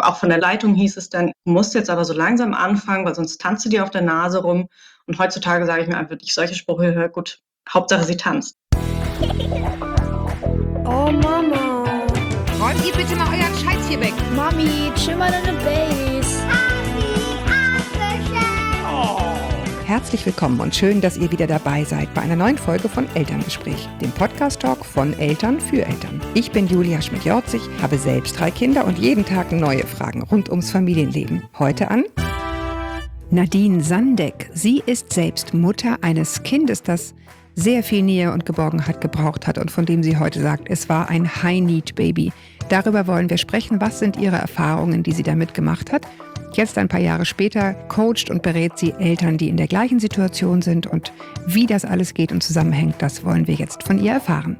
Auch von der Leitung hieß es dann, du musst jetzt aber so langsam anfangen, weil sonst tanzt du dir auf der Nase rum. Und heutzutage sage ich mir einfach, wenn ich solche Sprüche höre, gut, Hauptsache sie tanzt. Oh Mama. Räumt ihr bitte mal euren Scheiß hier weg. Mami, chill mal deine Base. Herzlich willkommen und schön, dass ihr wieder dabei seid bei einer neuen Folge von Elterngespräch, dem Podcast-Talk von Eltern für Eltern. Ich bin Julia Schmidt-Jorzig, habe selbst 3 Kinder und jeden Tag neue Fragen rund ums Familienleben. Heute an Nadine Sandeck. Sie ist selbst Mutter eines Kindes, das sehr viel Nähe und Geborgenheit gebraucht hat und von dem sie heute sagt, es war ein High-Need-Baby. Darüber wollen wir sprechen. Was sind ihre Erfahrungen, die sie damit gemacht hat? Jetzt, ein paar Jahre später, coacht und berät sie Eltern, die in der gleichen Situation sind. Und wie das alles geht und zusammenhängt, das wollen wir jetzt von ihr erfahren.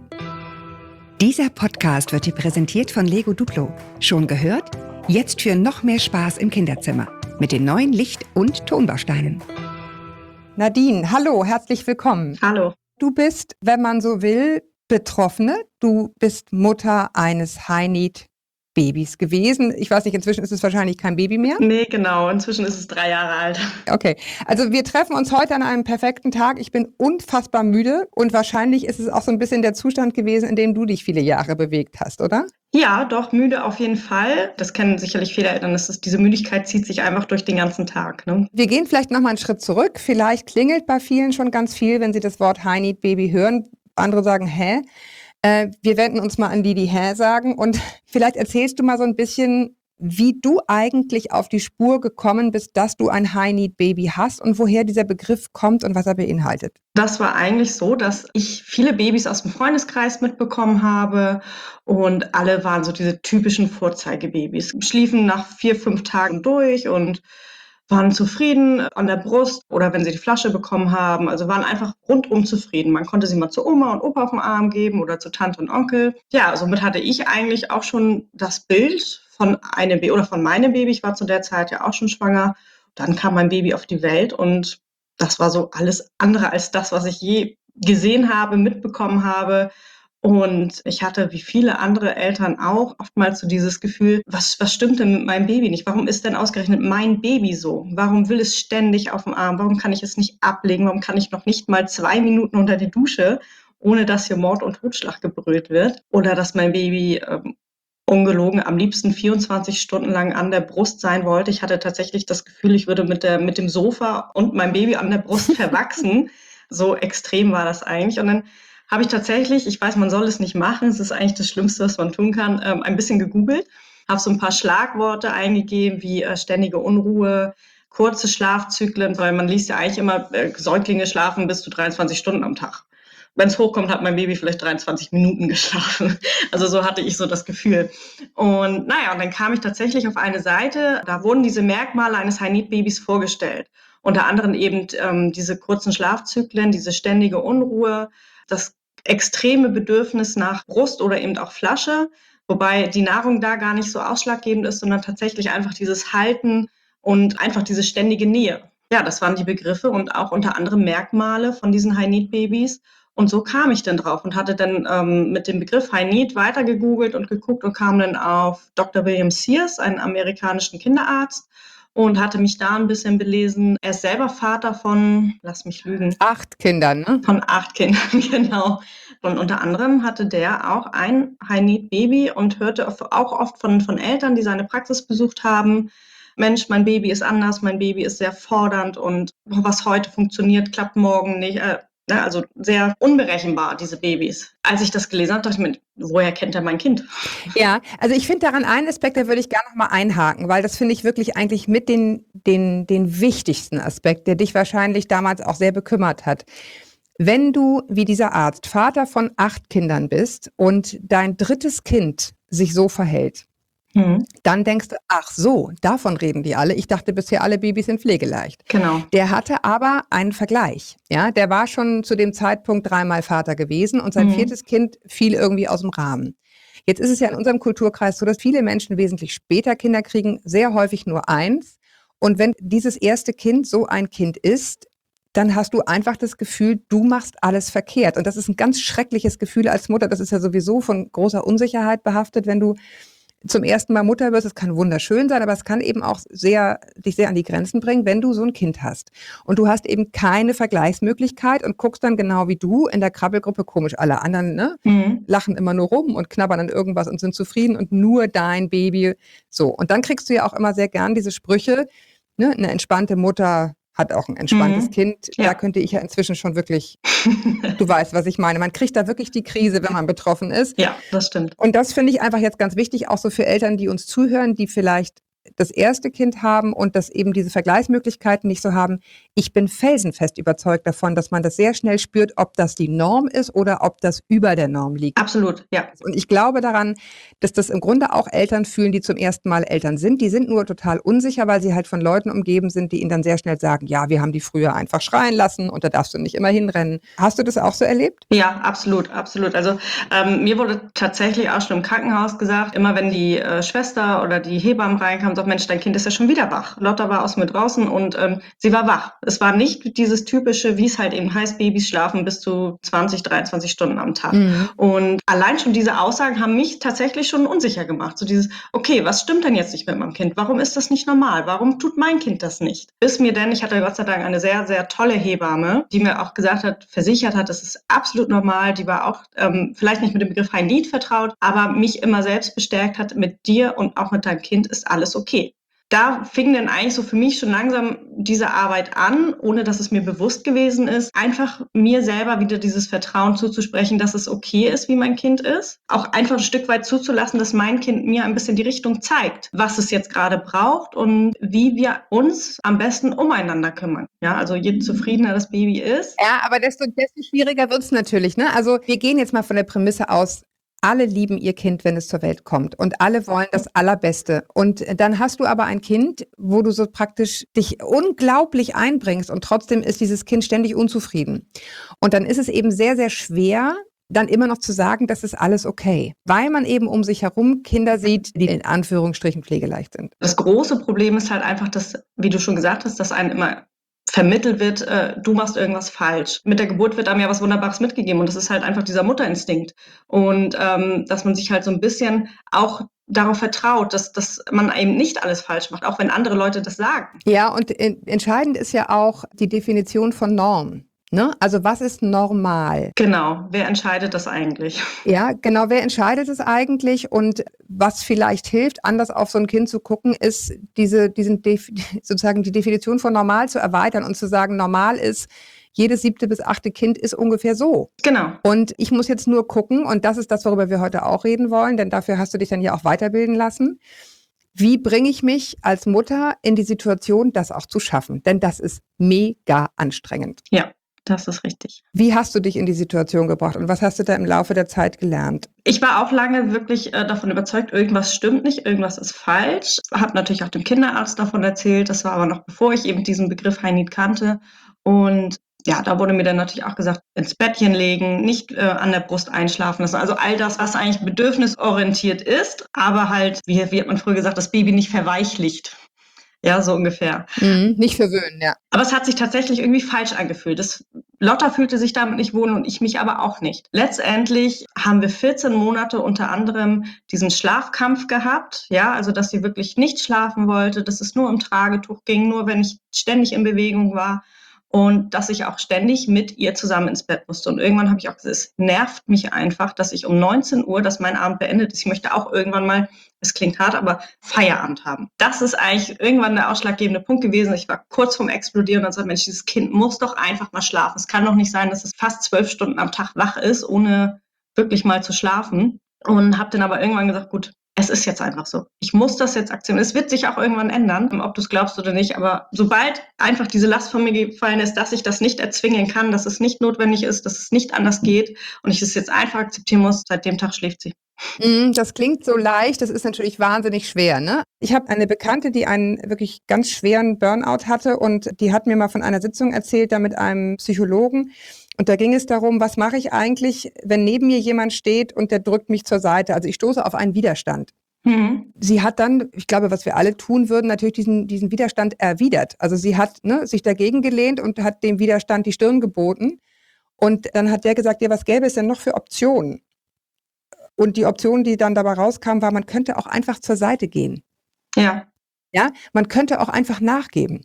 Dieser Podcast wird dir präsentiert von Lego Duplo. Schon gehört? Jetzt für noch mehr Spaß im Kinderzimmer. Mit den neuen Licht- und Tonbausteinen. Nadine, hallo, herzlich willkommen. Hallo. Du bist, wenn man so will, Betroffene. Du bist Mutter eines High-Need-Babys gewesen. Ich weiß nicht, inzwischen ist es wahrscheinlich kein Baby mehr. Nee, genau. Inzwischen ist es 3 Jahre alt. Okay, also wir treffen uns heute an einem perfekten Tag. Ich bin unfassbar müde und wahrscheinlich ist es auch so ein bisschen der Zustand gewesen, in dem du dich viele Jahre bewegt hast, oder? Ja, doch, müde auf jeden Fall. Das kennen sicherlich viele Eltern. Diese Müdigkeit zieht sich einfach durch den ganzen Tag. Ne? Wir gehen vielleicht noch mal einen Schritt zurück. Vielleicht klingelt bei vielen schon ganz viel, wenn sie das Wort High-Need-Baby hören. Andere sagen, hä? Wir wenden uns mal an die hä sagen. Und vielleicht erzählst du mal so ein bisschen, wie du eigentlich auf die Spur gekommen bist, dass du ein High-Need-Baby hast und woher dieser Begriff kommt und was er beinhaltet. Das war eigentlich so, dass ich viele Babys aus dem Freundeskreis mitbekommen habe und alle waren so diese typischen Vorzeigebabys. Schliefen nach 4, 5 Tagen durch und waren zufrieden an der Brust oder wenn sie die Flasche bekommen haben. Also waren einfach rundum zufrieden. Man konnte sie mal zu Oma und Opa auf den Arm geben oder zu Tante und Onkel. Ja, somit hatte ich eigentlich auch schon das Bild von einem Baby oder von meinem Baby. Ich war zu der Zeit ja auch schon schwanger. Dann kam mein Baby auf die Welt und das war so alles andere als das, was ich je gesehen habe, mitbekommen habe. Und ich hatte, wie viele andere Eltern auch, oftmals so dieses Gefühl, was stimmt denn mit meinem Baby nicht? Warum ist denn ausgerechnet mein Baby so? Warum will es ständig auf dem Arm? Warum kann ich es nicht ablegen? Warum kann ich noch nicht mal 2 Minuten unter die Dusche, ohne dass hier Mord und Totschlag gebrüllt wird? Oder dass mein Baby ungelogen am liebsten 24 Stunden lang an der Brust sein wollte. Ich hatte tatsächlich das Gefühl, ich würde mit dem Sofa und meinem Baby an der Brust verwachsen. So extrem war das eigentlich. Und dann habe ich tatsächlich, ich weiß, man soll es nicht machen, es ist eigentlich das Schlimmste, was man tun kann, ein bisschen gegoogelt, habe so ein paar Schlagworte eingegeben, wie ständige Unruhe, kurze Schlafzyklen, weil man liest ja eigentlich immer, Säuglinge schlafen bis zu 23 Stunden am Tag. Wenn es hochkommt, hat mein Baby vielleicht 23 Minuten geschlafen. Also so hatte ich so das Gefühl. Und und dann kam ich tatsächlich auf eine Seite, da wurden diese Merkmale eines High-Need-Babys vorgestellt. Unter anderem eben diese kurzen Schlafzyklen, diese ständige Unruhe, das extreme Bedürfnis nach Brust oder eben auch Flasche, wobei die Nahrung da gar nicht so ausschlaggebend ist, sondern tatsächlich einfach dieses Halten und einfach diese ständige Nähe. Ja, das waren die Begriffe und auch unter anderem Merkmale von diesen High-Need-Babys. Und so kam ich dann drauf und hatte dann mit dem Begriff High Need weiter gegoogelt und geguckt und kam dann auf Dr. William Sears, einen amerikanischen Kinderarzt, und hatte mich da ein bisschen belesen. Er ist selber Vater von, lass mich lügen, 8 Kindern, ne? von 8 Kindern, genau. Und unter anderem hatte der auch ein High-Need-Baby und hörte auch oft von Eltern, die seine Praxis besucht haben, Mensch, mein Baby ist anders, mein Baby ist sehr fordernd und was heute funktioniert, klappt morgen nicht. Also sehr unberechenbar, diese Babys. Als ich das gelesen habe, dachte ich mir, woher kennt er mein Kind? Ja, also ich finde daran einen Aspekt, da würde ich gerne noch mal einhaken, weil das finde ich wirklich eigentlich mit den wichtigsten Aspekt, der dich wahrscheinlich damals auch sehr bekümmert hat. Wenn du, wie dieser Arzt, Vater von 8 Kindern bist und dein 3. Kind sich so verhält, dann denkst du, ach so, davon reden die alle. Ich dachte bisher, alle Babys sind pflegeleicht. Genau. Der hatte aber einen Vergleich. Ja, der war schon zu dem Zeitpunkt 3-mal Vater gewesen und sein 4. Kind fiel irgendwie aus dem Rahmen. Jetzt ist es ja in unserem Kulturkreis so, dass viele Menschen wesentlich später Kinder kriegen, sehr häufig nur 1. Und wenn dieses erste Kind so ein Kind ist, dann hast du einfach das Gefühl, du machst alles verkehrt. Und das ist ein ganz schreckliches Gefühl als Mutter. Das ist ja sowieso von großer Unsicherheit behaftet, wenn du zum ersten Mal Mutter wirst, es kann wunderschön sein, aber es kann eben auch dich sehr an die Grenzen bringen, wenn du so ein Kind hast. Und du hast eben keine Vergleichsmöglichkeit und guckst dann genau wie du in der Krabbelgruppe komisch. Alle anderen, ne, lachen immer nur rum und knabbern an irgendwas und sind zufrieden und nur dein Baby. So. Und dann kriegst du ja auch immer sehr gern diese Sprüche, ne, eine entspannte Mutter hat auch ein entspanntes Kind. Ja. Da könnte ich ja inzwischen schon wirklich, du weißt, was ich meine. Man kriegt da wirklich die Krise, wenn man betroffen ist. Ja, das stimmt. Und das finde ich einfach jetzt ganz wichtig, auch so für Eltern, die uns zuhören, die vielleicht das erste Kind haben und das eben diese Vergleichsmöglichkeiten nicht so haben. Ich bin felsenfest überzeugt davon, dass man das sehr schnell spürt, ob das die Norm ist oder ob das über der Norm liegt. Absolut, ja. Und ich glaube daran, dass das im Grunde auch Eltern fühlen, die zum ersten Mal Eltern sind. Die sind nur total unsicher, weil sie halt von Leuten umgeben sind, die ihnen dann sehr schnell sagen, ja, wir haben die früher einfach schreien lassen und da darfst du nicht immer hinrennen. Hast du das auch so erlebt? Ja, absolut, absolut. Also mir wurde tatsächlich auch schon im Krankenhaus gesagt, immer wenn die Schwester oder die Hebammen reinkamen, sagt, Mensch, dein Kind ist ja schon wieder wach. Lotta war aus mir draußen und sie war wach. Es war nicht dieses typische, wie es halt eben heißt, Babys schlafen bis zu 20, 23 Stunden am Tag. Und allein schon diese Aussagen haben mich tatsächlich schon unsicher gemacht. So dieses, okay, was stimmt denn jetzt nicht mit meinem Kind? Warum ist das nicht normal? Warum tut mein Kind das nicht? Bis mir denn, ich hatte Gott sei Dank eine sehr, sehr tolle Hebamme, die mir auch gesagt hat, versichert hat, das ist absolut normal. Die war auch vielleicht nicht mit dem Begriff Heil Lied vertraut, aber mich immer selbst bestärkt hat, mit dir und auch mit deinem Kind ist alles okay. Da fing dann eigentlich so für mich schon langsam diese Arbeit an, ohne dass es mir bewusst gewesen ist, einfach mir selber wieder dieses Vertrauen zuzusprechen, dass es okay ist, wie mein Kind ist. Auch einfach ein Stück weit zuzulassen, dass mein Kind mir ein bisschen die Richtung zeigt, was es jetzt gerade braucht und wie wir uns am besten umeinander kümmern. Ja, also je zufriedener das Baby ist. Ja, aber desto schwieriger wird es natürlich, ne? Also wir gehen jetzt mal von der Prämisse aus, alle lieben ihr Kind, wenn es zur Welt kommt und alle wollen das Allerbeste. Und dann hast du aber ein Kind, wo du so praktisch dich unglaublich einbringst und trotzdem ist dieses Kind ständig unzufrieden. Und dann ist es eben sehr, sehr schwer, dann immer noch zu sagen, das ist alles okay. Weil man eben um sich herum Kinder sieht, die in Anführungsstrichen pflegeleicht sind. Das große Problem ist halt einfach, dass, wie du schon gesagt hast, dass einem immer vermittelt wird, du machst irgendwas falsch. Mit der Geburt wird einem ja was Wunderbares mitgegeben und das ist halt einfach dieser Mutterinstinkt. Und dass man sich halt so ein bisschen auch darauf vertraut, dass man eben nicht alles falsch macht, auch wenn andere Leute das sagen. Ja, und entscheidend ist ja auch die Definition von Norm. Ne? Also was ist normal? Genau, wer entscheidet das eigentlich? Ja, genau, wer entscheidet es eigentlich? Und was vielleicht hilft, anders auf so ein Kind zu gucken, ist sozusagen die Definition von normal zu erweitern und zu sagen, normal ist, jedes 7. bis 8. Kind ist ungefähr so. Genau. Und ich muss jetzt nur gucken, und das ist das, worüber wir heute auch reden wollen, denn dafür hast du dich dann ja auch weiterbilden lassen. Wie bringe ich mich als Mutter in die Situation, das auch zu schaffen? Denn das ist mega anstrengend. Ja. Das ist richtig. Wie hast du dich in die Situation gebracht und was hast du da im Laufe der Zeit gelernt? Ich war auch lange wirklich davon überzeugt, irgendwas stimmt nicht, irgendwas ist falsch. Habe natürlich auch dem Kinderarzt davon erzählt. Das war aber noch bevor ich eben diesen Begriff Heil Lied kannte. Und ja, da wurde mir dann natürlich auch gesagt, ins Bettchen legen, nicht an der Brust einschlafen lassen. Also all das, was eigentlich bedürfnisorientiert ist, aber halt, wie hat man früher gesagt, das Baby nicht verweichlicht. Ja, so ungefähr. Nicht verwöhnen, ja. Aber es hat sich tatsächlich irgendwie falsch angefühlt. Lotta fühlte sich damit nicht wohl und ich mich aber auch nicht. Letztendlich haben wir 14 Monate unter anderem diesen Schlafkampf gehabt. Ja, also dass sie wirklich nicht schlafen wollte, dass es nur im Tragetuch ging, nur wenn ich ständig in Bewegung war. Und dass ich auch ständig mit ihr zusammen ins Bett musste. Und irgendwann habe ich auch gesagt, es nervt mich einfach, dass ich um 19 Uhr, dass mein Abend beendet ist. Ich möchte auch irgendwann mal, es klingt hart, aber Feierabend haben. Das ist eigentlich irgendwann der ausschlaggebende Punkt gewesen. Ich war kurz vorm Explodieren und sagte, Mensch, dieses Kind muss doch einfach mal schlafen. Es kann doch nicht sein, dass es fast 12 Stunden am Tag wach ist, ohne wirklich mal zu schlafen. Und habe dann aber irgendwann gesagt, gut, es ist jetzt einfach so. Ich muss das jetzt akzeptieren. Es wird sich auch irgendwann ändern, ob du es glaubst oder nicht. Aber sobald einfach diese Last von mir gefallen ist, dass ich das nicht erzwingen kann, dass es nicht notwendig ist, dass es nicht anders geht und ich es jetzt einfach akzeptieren muss, seit dem Tag schläft sie. Das klingt so leicht, das ist natürlich wahnsinnig schwer, ne? Ich habe eine Bekannte, die einen wirklich ganz schweren Burnout hatte und die hat mir mal von einer Sitzung erzählt, da mit einem Psychologen. Und da ging es darum, was mache ich eigentlich, wenn neben mir jemand steht und der drückt mich zur Seite? Also ich stoße auf einen Widerstand. Sie hat dann, ich glaube, was wir alle tun würden, natürlich diesen Widerstand erwidert. Also sie hat sich dagegen gelehnt und hat dem Widerstand die Stirn geboten. Und dann hat der gesagt, ja, was gäbe es denn noch für Optionen? Und die Option, die dann dabei rauskam, war, man könnte auch einfach zur Seite gehen. Ja. Ja, man könnte auch einfach nachgeben.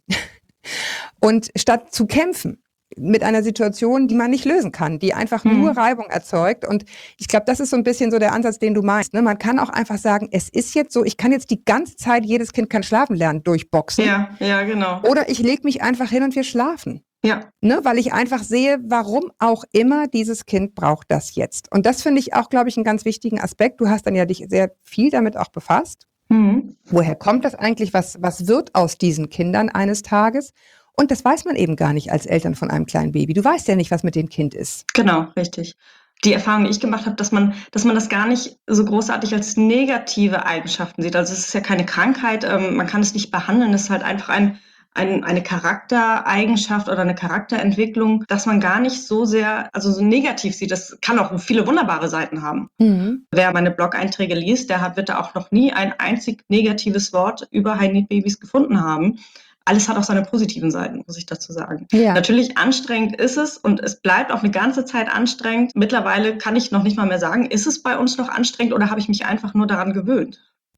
Und statt zu kämpfen mit einer Situation, die man nicht lösen kann, die einfach nur Reibung erzeugt. Und ich glaube, das ist so ein bisschen so der Ansatz, den du meinst. Ne? Man kann auch einfach sagen, es ist jetzt so, ich kann jetzt die ganze Zeit, jedes Kind kann schlafen lernen, durchboxen. Ja, genau. Oder ich lege mich einfach hin und wir schlafen. Ja. Ne? Weil ich einfach sehe, warum auch immer dieses Kind braucht das jetzt. Und das finde ich auch, glaube ich, einen ganz wichtigen Aspekt. Du hast dann ja dich sehr viel damit auch befasst. Woher kommt das eigentlich? Was wird aus diesen Kindern eines Tages? Und das weiß man eben gar nicht als Eltern von einem kleinen Baby. Du weißt ja nicht, was mit dem Kind ist. Genau, richtig. Die Erfahrung, die ich gemacht habe, dass man das gar nicht so großartig als negative Eigenschaften sieht. Also es ist ja keine Krankheit, man kann es nicht behandeln. Es ist halt einfach eine Charaktereigenschaft oder eine Charakterentwicklung, dass man gar nicht so sehr, also so negativ sieht. Das kann auch viele wunderbare Seiten haben. Wer meine Blog-Einträge liest, wird da auch noch nie ein einzig negatives Wort über High-Need-Babys gefunden haben. Alles hat auch seine positiven Seiten, muss ich dazu sagen. Ja. Natürlich anstrengend ist es und es bleibt auch eine ganze Zeit anstrengend. Mittlerweile kann ich noch nicht mal mehr sagen, ist es bei uns noch anstrengend oder habe ich mich einfach nur daran gewöhnt?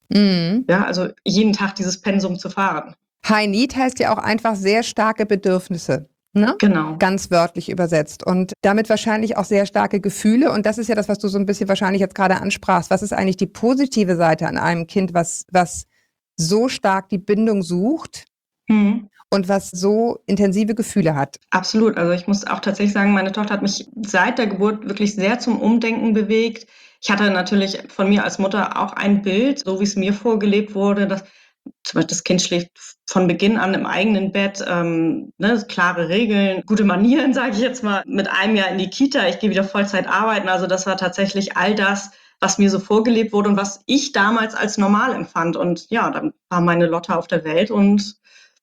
Ja, also jeden Tag dieses Pensum zu fahren. High Need heißt ja auch einfach sehr starke Bedürfnisse. Ne? Genau. Ganz wörtlich übersetzt. Und damit wahrscheinlich auch sehr starke Gefühle. Und das ist ja das, was du so ein bisschen wahrscheinlich jetzt gerade ansprachst. Was ist eigentlich die positive Seite an einem Kind, was so stark die Bindung sucht und was so intensive Gefühle hat? Absolut. Also ich muss auch tatsächlich sagen, meine Tochter hat mich seit der Geburt wirklich sehr zum Umdenken bewegt. Ich hatte natürlich von mir als Mutter auch ein Bild, so wie es mir vorgelebt wurde, dass zum Beispiel das Kind schläft von Beginn an im eigenen Bett, klare Regeln, gute Manieren, sage ich jetzt mal, mit einem Jahr in die Kita, ich gehe wieder Vollzeit arbeiten. Also das war tatsächlich all das, was mir so vorgelebt wurde und was ich damals als normal empfand. Und ja, dann war meine Lotte auf der Welt und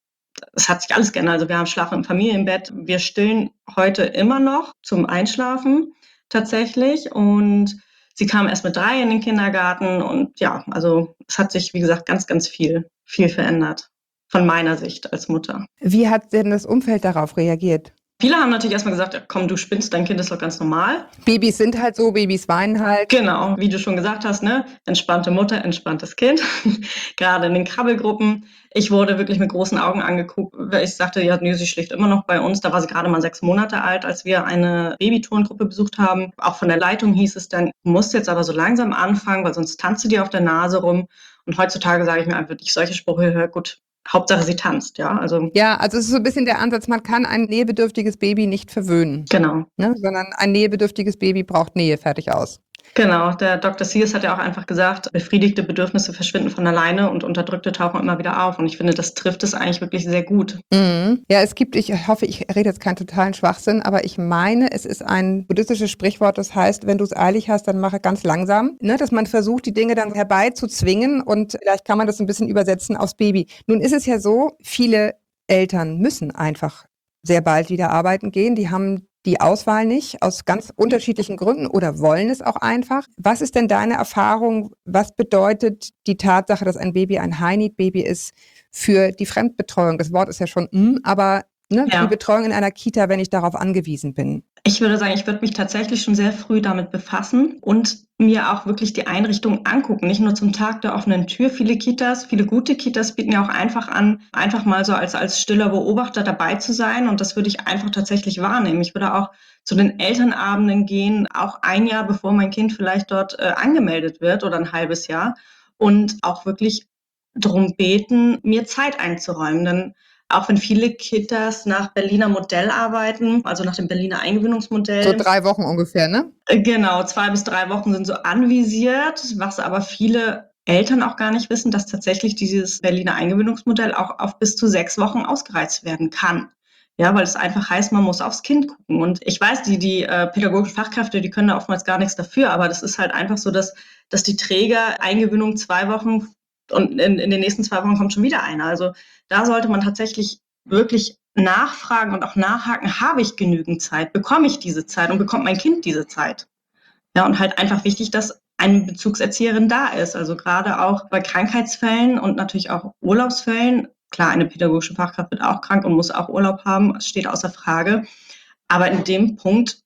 es hat sich alles geändert. Also wir schlafen im Familienbett, wir stillen heute immer noch zum Einschlafen tatsächlich und sie kam erst mit 3 in den Kindergarten und ja, also es hat sich, wie gesagt, ganz, ganz viel verändert von meiner Sicht als Mutter. Wie hat denn das Umfeld darauf reagiert? Viele haben natürlich erstmal gesagt, ja, komm, du spinnst, dein Kind ist doch ganz normal. Babys sind halt so, Babys weinen halt. Genau, wie du schon gesagt hast, ne? Entspannte Mutter, entspanntes Kind, gerade in den Krabbelgruppen. Ich wurde wirklich mit großen Augen angeguckt, weil ich sagte, ja, nee, sie schläft immer noch bei uns. Da war sie gerade mal 6 Monate alt, als wir eine Babyturngruppe besucht haben. Auch von der Leitung hieß es dann, du musst jetzt aber so langsam anfangen, weil sonst tanzt sie dir auf der Nase rum. Und heutzutage sage ich mir einfach, wenn ich solche Sprüche höre, gut, Hauptsache sie tanzt, ja. Also es ist so ein bisschen der Ansatz, man kann ein nähebedürftiges Baby nicht verwöhnen. Genau. Ne? Sondern ein nähebedürftiges Baby braucht Nähe, fertig aus. Genau, der Dr. Sears hat ja auch einfach gesagt, befriedigte Bedürfnisse verschwinden von alleine und unterdrückte tauchen immer wieder auf. Und ich finde, das trifft es eigentlich wirklich sehr gut. Ja, ich hoffe, ich rede jetzt keinen totalen Schwachsinn, aber ich meine, es ist ein buddhistisches Sprichwort, das heißt, wenn du es eilig hast, dann mache ganz langsam. Ne? Dass man versucht, die Dinge dann herbeizuzwingen und vielleicht kann man das ein bisschen übersetzen aufs Baby. Nun ist es ja so, viele Eltern müssen einfach sehr bald wieder arbeiten gehen. Die haben die Auswahl nicht, aus ganz unterschiedlichen Gründen oder wollen es auch einfach. Was ist denn deine Erfahrung? Was bedeutet die Tatsache, dass ein Baby ein High-Need-Baby ist für die Fremdbetreuung? Das Wort ist ja schon, aber die Betreuung in einer Kita, wenn ich darauf angewiesen bin. Ich würde sagen, ich würde mich tatsächlich schon sehr früh damit befassen und mir auch wirklich die Einrichtung angucken, nicht nur zum Tag der offenen Tür. Viele gute Kitas bieten ja auch einfach an, einfach mal so als stiller Beobachter dabei zu sein und das würde ich einfach tatsächlich wahrnehmen. Ich würde auch zu den Elternabenden gehen, auch ein Jahr bevor mein Kind vielleicht dort angemeldet wird oder ein halbes Jahr und auch wirklich darum beten, mir Zeit einzuräumen, denn auch wenn viele Kitas nach Berliner Modell arbeiten, also nach dem Berliner Eingewöhnungsmodell. So 3 Wochen ungefähr, ne? Genau, 2 bis 3 Wochen sind so anvisiert, was aber viele Eltern auch gar nicht wissen, dass tatsächlich dieses Berliner Eingewöhnungsmodell auch auf bis zu 6 Wochen ausgereizt werden kann. Ja, weil es einfach heißt, man muss aufs Kind gucken. Und ich weiß, die pädagogischen Fachkräfte, die können da oftmals gar nichts dafür, aber das ist halt einfach so, dass die Träger Eingewöhnung 2 Wochen und in den nächsten 2 Wochen kommt schon wieder einer. Also da sollte man tatsächlich wirklich nachfragen und auch nachhaken, habe ich genügend Zeit, bekomme ich diese Zeit und bekommt mein Kind diese Zeit? Ja, und halt einfach wichtig, dass eine Bezugserzieherin da ist. Also gerade auch bei Krankheitsfällen und natürlich auch Urlaubsfällen. Klar, eine pädagogische Fachkraft wird auch krank und muss auch Urlaub haben, das steht außer Frage. Aber in dem Punkt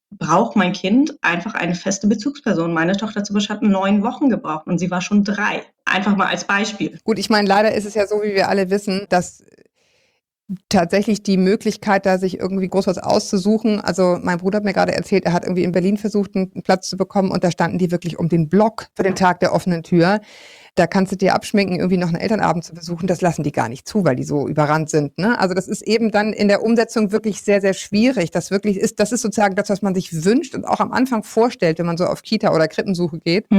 braucht mein Kind einfach eine feste Bezugsperson. Meine Tochter zum Beispiel hat 9 Wochen gebraucht und sie war schon 3. Einfach mal als Beispiel. Gut, ich meine, leider ist es ja so, wie wir alle wissen, dass tatsächlich die Möglichkeit, da sich irgendwie groß was auszusuchen. Also mein Bruder hat mir gerade erzählt, er hat irgendwie in Berlin versucht, einen Platz zu bekommen und da standen die wirklich um den Block für den Tag der offenen Tür. Da kannst du dir abschminken, irgendwie noch einen Elternabend zu besuchen. Das lassen die gar nicht zu, weil die so überrannt sind. Ne? Also das ist eben dann in der Umsetzung wirklich sehr, sehr schwierig. Das ist sozusagen das, was man sich wünscht und auch am Anfang vorstellt, wenn man so auf Kita- oder Krippensuche geht.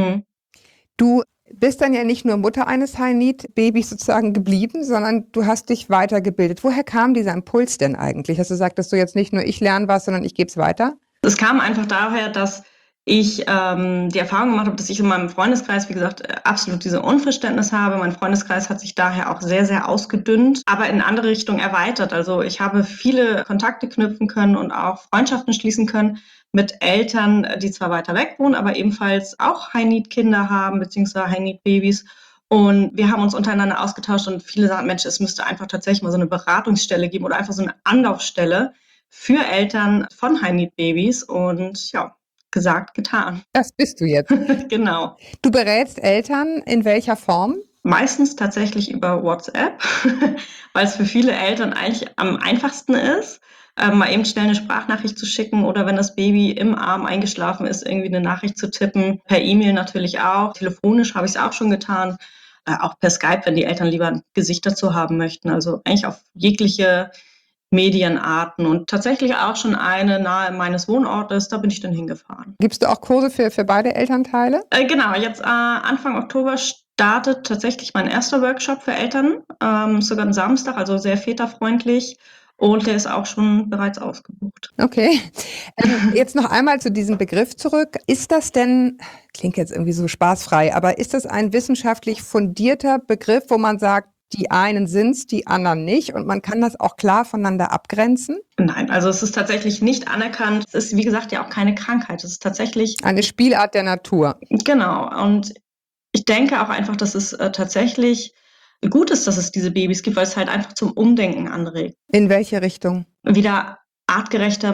Du bist dann ja nicht nur Mutter eines High-Need-Babys sozusagen geblieben, sondern du hast dich weitergebildet. Woher kam dieser Impuls denn eigentlich, dass du sagtest, du jetzt nicht nur ich lerne was, sondern ich gebe es weiter? Es kam einfach daher, dass ich die Erfahrung gemacht habe, dass ich in meinem Freundeskreis, wie gesagt, absolut diese Unverständnis habe. Mein Freundeskreis hat sich daher auch sehr, sehr ausgedünnt, aber in andere Richtungen erweitert. Also ich habe viele Kontakte knüpfen können und auch Freundschaften schließen können mit Eltern, die zwar weiter weg wohnen, aber ebenfalls auch High-Need-Kinder haben, beziehungsweise High-Need-Babys. Und wir haben uns untereinander ausgetauscht und viele sagen, Mensch, es müsste einfach tatsächlich mal so eine Beratungsstelle geben oder einfach so eine Anlaufstelle für Eltern von High-Need-Babys. Und ja, gesagt, getan. Das bist du jetzt. Genau. Du berätst Eltern in welcher Form? Meistens tatsächlich über WhatsApp, weil es für viele Eltern eigentlich am einfachsten ist, mal eben schnell eine Sprachnachricht zu schicken oder wenn das Baby im Arm eingeschlafen ist, irgendwie eine Nachricht zu tippen. Per E-Mail natürlich auch. Telefonisch habe ich es auch schon getan. Auch per Skype, wenn die Eltern lieber ein Gesicht dazu haben möchten. Also eigentlich auf jegliche Medienarten und tatsächlich auch schon eine nahe meines Wohnortes, da bin ich dann hingefahren. Gibst du auch Kurse für beide Elternteile? Genau, jetzt Anfang Oktober startet tatsächlich mein erster Workshop für Eltern, sogar am Samstag, also sehr väterfreundlich und der ist auch schon bereits ausgebucht. Okay. Jetzt noch einmal zu diesem Begriff zurück. Ist das denn, klingt jetzt irgendwie so spaßfrei, aber ist das ein wissenschaftlich fundierter Begriff, wo man sagt, die einen sind's, die anderen nicht und man kann das auch klar voneinander abgrenzen? Nein, also es ist tatsächlich nicht anerkannt. Es ist, wie gesagt, ja auch keine Krankheit. Es ist tatsächlich eine Spielart der Natur. Genau. Und ich denke auch einfach, dass es tatsächlich gut ist, dass es diese Babys gibt, weil es halt einfach zum Umdenken anregt. In welche Richtung? Wieder artgerechter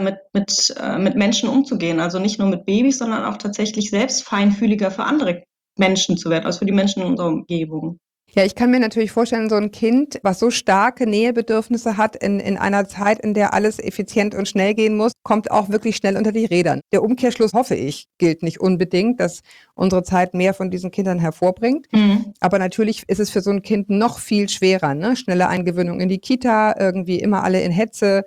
mit Menschen umzugehen. Also nicht nur mit Babys, sondern auch tatsächlich selbst feinfühliger für andere Menschen zu werden, also für die Menschen in unserer Umgebung. Ja, ich kann mir natürlich vorstellen, so ein Kind, was so starke Nähebedürfnisse hat in einer Zeit, in der alles effizient und schnell gehen muss, kommt auch wirklich schnell unter die Räder. Der Umkehrschluss, hoffe ich, gilt nicht unbedingt, dass unsere Zeit mehr von diesen Kindern hervorbringt. Aber natürlich ist es für so ein Kind noch viel schwerer, ne? Schnelle Eingewöhnung in die Kita, irgendwie immer alle in Hetze,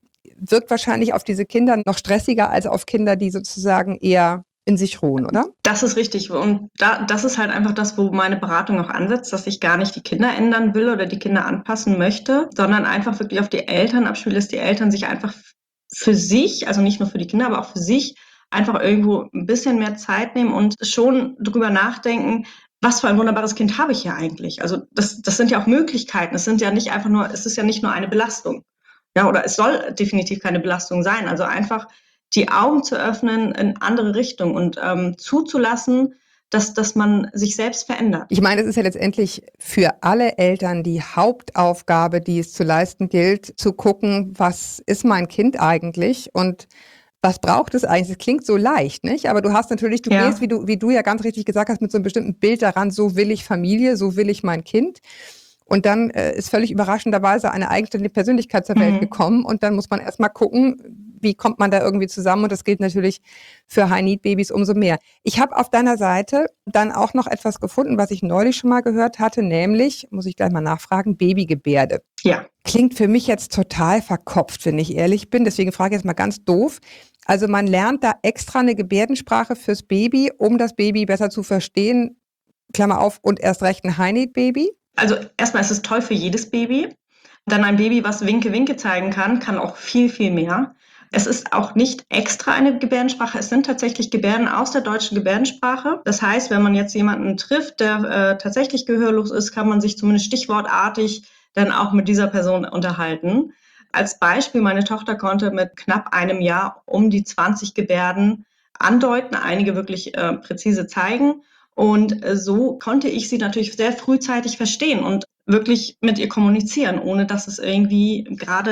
wirkt wahrscheinlich auf diese Kinder noch stressiger als auf Kinder, die sozusagen eher in sich ruhen, oder? Das ist richtig. Und das ist halt einfach das, wo meine Beratung auch ansetzt, dass ich gar nicht die Kinder ändern will oder die Kinder anpassen möchte, sondern einfach wirklich auf die Eltern abspiele, dass die Eltern sich einfach für sich, also nicht nur für die Kinder, aber auch für sich einfach irgendwo ein bisschen mehr Zeit nehmen und schon drüber nachdenken, was für ein wunderbares Kind habe ich hier eigentlich? Also das sind ja auch Möglichkeiten. Es ist ja nicht nur eine Belastung. Ja, oder es soll definitiv keine Belastung sein. Also einfach die Augen zu öffnen in andere Richtungen und zuzulassen, dass man sich selbst verändert. Ich meine, es ist ja letztendlich für alle Eltern die Hauptaufgabe, die es zu leisten gilt, zu gucken, was ist mein Kind eigentlich und was braucht es eigentlich? Es klingt so leicht, nicht? Aber du hast natürlich, gehst, wie du ja ganz richtig gesagt hast, mit so einem bestimmten Bild daran, so will ich Familie, so will ich mein Kind. Und dann ist völlig überraschenderweise eine eigenständige Persönlichkeit zur Welt gekommen und dann muss man erstmal gucken, wie kommt man da irgendwie zusammen und das gilt natürlich für High-Need-Babys umso mehr. Ich habe auf deiner Seite dann auch noch etwas gefunden, was ich neulich schon mal gehört hatte, nämlich, muss ich gleich mal nachfragen, Babygebärde. Ja. Klingt für mich jetzt total verkopft, wenn ich ehrlich bin, deswegen frage ich jetzt mal ganz doof. Also man lernt da extra eine Gebärdensprache fürs Baby, um das Baby besser zu verstehen, Klammer auf, und erst recht ein High-Need-Baby? Also erstmal ist es toll für jedes Baby. Dann ein Baby, was Winke, Winke zeigen kann auch viel, viel mehr. Es ist auch nicht extra eine Gebärdensprache. Es sind tatsächlich Gebärden aus der deutschen Gebärdensprache. Das heißt, wenn man jetzt jemanden trifft, der tatsächlich gehörlos ist, kann man sich zumindest stichwortartig dann auch mit dieser Person unterhalten. Als Beispiel, meine Tochter konnte mit knapp einem Jahr um die 20 Gebärden andeuten, einige wirklich präzise zeigen. Und so konnte ich sie natürlich sehr frühzeitig verstehen und wirklich mit ihr kommunizieren, ohne dass es irgendwie gerade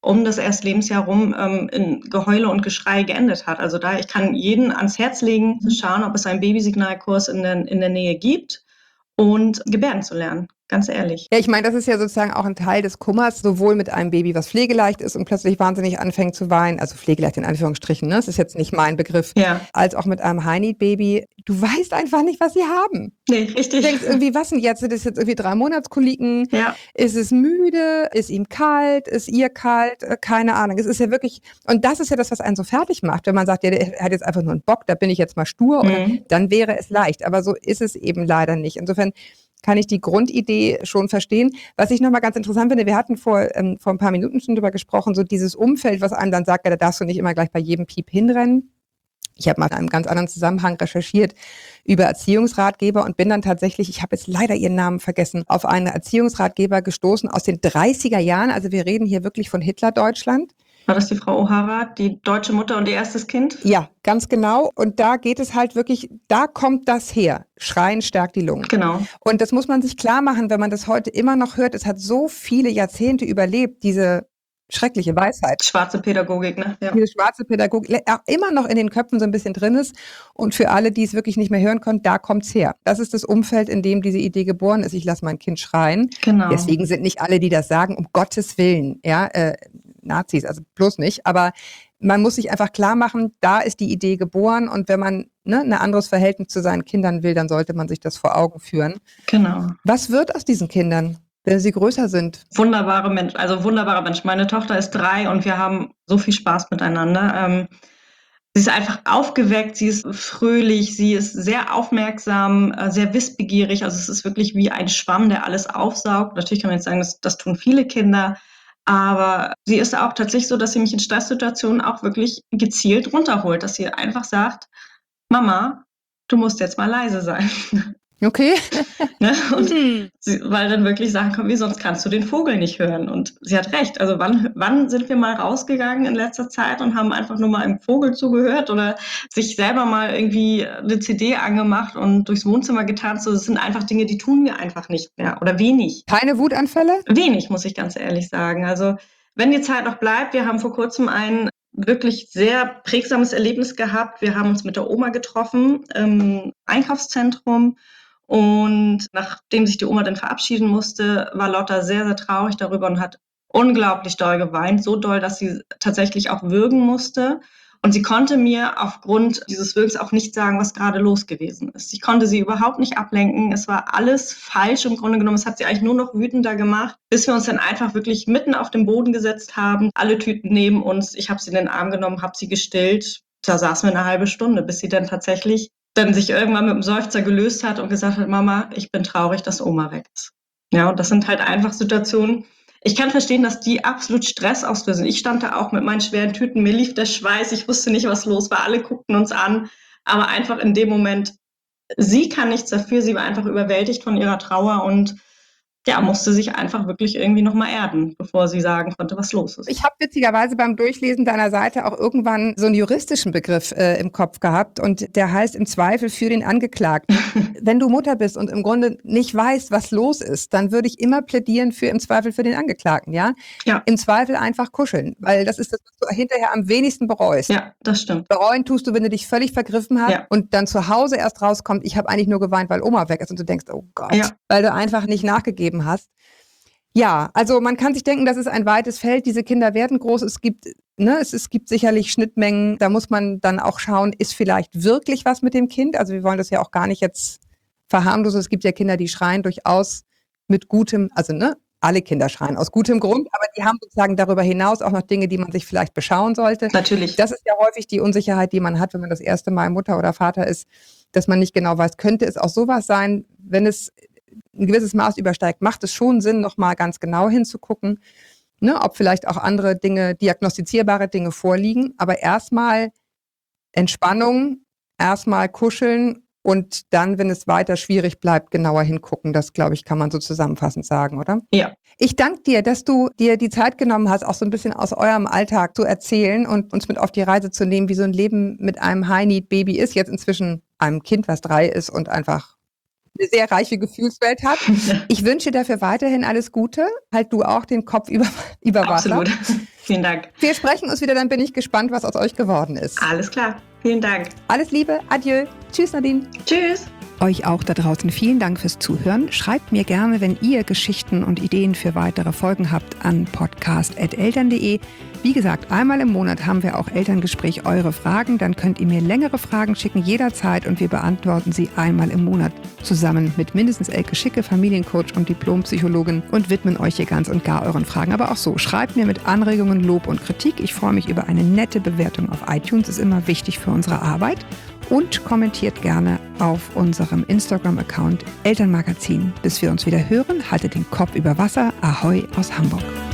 um das erste Lebensjahr rum in Geheule und Geschrei geendet hat. Also ich kann jeden ans Herz legen, zu schauen, ob es einen Babysignalkurs in der Nähe gibt und gebärden zu lernen. Ganz ehrlich. Ja, ich meine, das ist ja sozusagen auch ein Teil des Kummers, sowohl mit einem Baby, was pflegeleicht ist und plötzlich wahnsinnig anfängt zu weinen, also pflegeleicht in Anführungsstrichen, ne? Das ist jetzt nicht mein Begriff, Ja. als auch mit einem High-Need-Baby. Du weißt einfach nicht, was sie haben. Nee, richtig. Du denkst irgendwie, was denn jetzt? Sind das jetzt irgendwie 3 Monatskoliken? Ja. Ist es müde? Ist ihm kalt? Ist ihr kalt? Keine Ahnung. Es ist ja wirklich, und das ist ja das, was einen so fertig macht, wenn man sagt, ja, der hat jetzt einfach nur einen Bock, da bin ich jetzt mal stur, oder, dann wäre es leicht. Aber so ist es eben leider nicht. Insofern kann ich die Grundidee schon verstehen. Was ich nochmal ganz interessant finde, wir hatten vor ein paar Minuten schon drüber gesprochen, so dieses Umfeld, was einem dann sagt, ja, da darfst du nicht immer gleich bei jedem Piep hinrennen. Ich habe mal in einem ganz anderen Zusammenhang recherchiert über Erziehungsratgeber und bin dann tatsächlich, ich habe jetzt leider ihren Namen vergessen, auf einen Erziehungsratgeber gestoßen aus den 30er Jahren. Also wir reden hier wirklich von Hitler-Deutschland. War das die Frau O'Hara, die deutsche Mutter und ihr erstes Kind? Ja, ganz genau. Und da geht es halt wirklich, da kommt das her. Schreien stärkt die Lungen. Genau. Und das muss man sich klar machen, wenn man das heute immer noch hört. Es hat so viele Jahrzehnte überlebt, diese schreckliche Weisheit. Schwarze Pädagogik, ne? Ja. Diese schwarze Pädagogik auch immer noch in den Köpfen so ein bisschen drin ist. Und für alle, die es wirklich nicht mehr hören konnten, da kommt's her. Das ist das Umfeld, in dem diese Idee geboren ist. Ich lasse mein Kind schreien. Genau. Deswegen sind nicht alle, die das sagen, um Gottes Willen, ja, Nazis, also bloß nicht. Aber man muss sich einfach klar machen, da ist die Idee geboren. Und wenn man ein anderes Verhältnis zu seinen Kindern will, dann sollte man sich das vor Augen führen. Genau. Was wird aus diesen Kindern, wenn sie größer sind? Wunderbarer Mensch. Meine Tochter ist 3 und wir haben so viel Spaß miteinander. Sie ist einfach aufgeweckt, sie ist fröhlich, sie ist sehr aufmerksam, sehr wissbegierig. Also es ist wirklich wie ein Schwamm, der alles aufsaugt. Natürlich kann man jetzt sagen, das tun viele Kinder. Aber sie ist auch tatsächlich so, dass sie mich in Stresssituationen auch wirklich gezielt runterholt, dass sie einfach sagt, Mama, du musst jetzt mal leise sein. Okay. Ne? Und weil dann wirklich Sachen kommen wie, sonst kannst du den Vogel nicht hören. Und sie hat recht. Also wann sind wir mal rausgegangen in letzter Zeit und haben einfach nur mal einem Vogel zugehört oder sich selber mal irgendwie eine CD angemacht und durchs Wohnzimmer getanzt? Das sind einfach Dinge, die tun wir einfach nicht mehr oder wenig. Keine Wutanfälle? Wenig, muss ich ganz ehrlich sagen. Also wenn die Zeit noch bleibt, wir haben vor kurzem ein wirklich sehr prägsames Erlebnis gehabt. Wir haben uns mit der Oma getroffen im Einkaufszentrum. Und nachdem sich die Oma dann verabschieden musste, war Lotta sehr, sehr traurig darüber und hat unglaublich doll geweint. So doll, dass sie tatsächlich auch würgen musste. Und sie konnte mir aufgrund dieses Würgens auch nicht sagen, was gerade los gewesen ist. Ich konnte sie überhaupt nicht ablenken. Es war alles falsch im Grunde genommen. Es hat sie eigentlich nur noch wütender gemacht, bis wir uns dann einfach wirklich mitten auf den Boden gesetzt haben. Alle Tüten neben uns. Ich habe sie in den Arm genommen, habe sie gestillt. Da saßen wir eine halbe Stunde, bis sie dann tatsächlich sich irgendwann mit einem Seufzer gelöst hat und gesagt hat, Mama, ich bin traurig, dass Oma weg ist. Ja, und das sind halt einfach Situationen. Ich kann verstehen, dass die absolut Stress auslösen. Ich stand da auch mit meinen schweren Tüten, mir lief der Schweiß, ich wusste nicht, was los war. Alle guckten uns an, aber einfach in dem Moment, sie kann nichts dafür, sie war einfach überwältigt von ihrer Trauer und ja, musste sich einfach wirklich irgendwie nochmal erden, bevor sie sagen konnte, was los ist. Ich habe witzigerweise beim Durchlesen deiner Seite auch irgendwann so einen juristischen Begriff im Kopf gehabt und der heißt im Zweifel für den Angeklagten. Wenn du Mutter bist und im Grunde nicht weißt, was los ist, dann würde ich immer plädieren für im Zweifel für den Angeklagten, ja? Ja. Im Zweifel einfach kuscheln, weil das ist das, was du hinterher am wenigsten bereust. Ja, das stimmt. Bereuen tust du, wenn du dich völlig vergriffen hast und dann zu Hause erst rauskommt, ich habe eigentlich nur geweint, weil Oma weg ist und du denkst, oh Gott, weil du einfach nicht nachgegeben hast. Ja, also man kann sich denken, das ist ein weites Feld, diese Kinder werden groß, es gibt sicherlich Schnittmengen, da muss man dann auch schauen, ist vielleicht wirklich was mit dem Kind, also wir wollen das ja auch gar nicht jetzt verharmlosen, es gibt ja Kinder, die schreien durchaus mit gutem, alle Kinder schreien aus gutem Grund, aber die haben sozusagen darüber hinaus auch noch Dinge, die man sich vielleicht beschauen sollte. Natürlich. Das ist ja häufig die Unsicherheit, die man hat, wenn man das erste Mal Mutter oder Vater ist, dass man nicht genau weiß, könnte es auch sowas sein, wenn es ein gewisses Maß übersteigt, macht es schon Sinn, nochmal ganz genau hinzugucken, ob vielleicht auch andere Dinge, diagnostizierbare Dinge vorliegen. Aber erstmal Entspannung, erstmal kuscheln und dann, wenn es weiter schwierig bleibt, genauer hingucken. Das, glaube ich, kann man so zusammenfassend sagen, oder? Ja. Ich danke dir, dass du dir die Zeit genommen hast, auch so ein bisschen aus eurem Alltag zu erzählen und uns mit auf die Reise zu nehmen, wie so ein Leben mit einem High-Need-Baby ist, jetzt inzwischen einem Kind, was 3 ist und einfach eine sehr reiche Gefühlswelt hat. Ich wünsche dir dafür weiterhin alles Gute. Halt du auch den Kopf über Wasser. Absolut. Vielen Dank. Wir sprechen uns wieder, dann bin ich gespannt, was aus euch geworden ist. Alles klar. Vielen Dank. Alles Liebe, adieu. Tschüss Nadine. Tschüss. Euch auch da draußen vielen Dank fürs Zuhören. Schreibt mir gerne, wenn ihr Geschichten und Ideen für weitere Folgen habt, an podcast@eltern.de. Wie gesagt, einmal im Monat haben wir auch Elterngespräch eure Fragen. Dann könnt ihr mir längere Fragen schicken, jederzeit, und wir beantworten sie einmal im Monat zusammen mit mindestens Elke Schicke, Familiencoach und Diplompsychologin, und widmen euch hier ganz und gar euren Fragen. Aber auch so, schreibt mir mit Anregungen, Lob und Kritik. Ich freue mich über eine nette Bewertung auf iTunes, ist immer wichtig für unsere Arbeit. Und kommentiert gerne auf unserem Instagram-Account Elternmagazin. Bis wir uns wieder hören, haltet den Kopf über Wasser. Ahoi aus Hamburg.